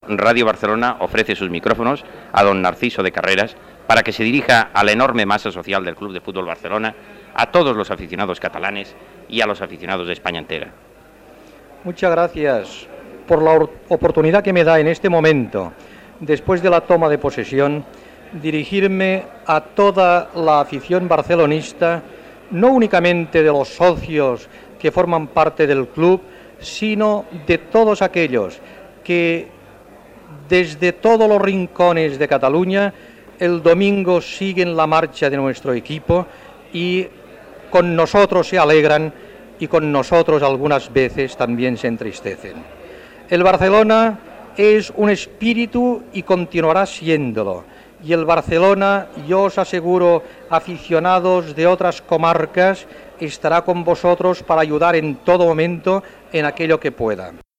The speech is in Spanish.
Radio Barcelona ofrece sus micrófonos a don Narciso de Carreras para que se dirija a la enorme masa social del Club de Fútbol Barcelona, a todos los aficionados catalanes y a los aficionados de España entera. Muchas gracias por la oportunidad que me da en este momento, después de la toma de posesión, dirigirme a toda la afición barcelonista, no únicamente de los socios que forman parte del club, sino de todos aquellos que desde todos los rincones de Cataluña el domingo siguen la marcha de nuestro equipo y con nosotros se alegran y con nosotros algunas veces también se entristecen. El Barcelona es un espíritu y continuará siéndolo. Y el Barcelona, yo os aseguro, aficionados de otras comarcas, estará con vosotros para ayudar en todo momento en aquello que pueda.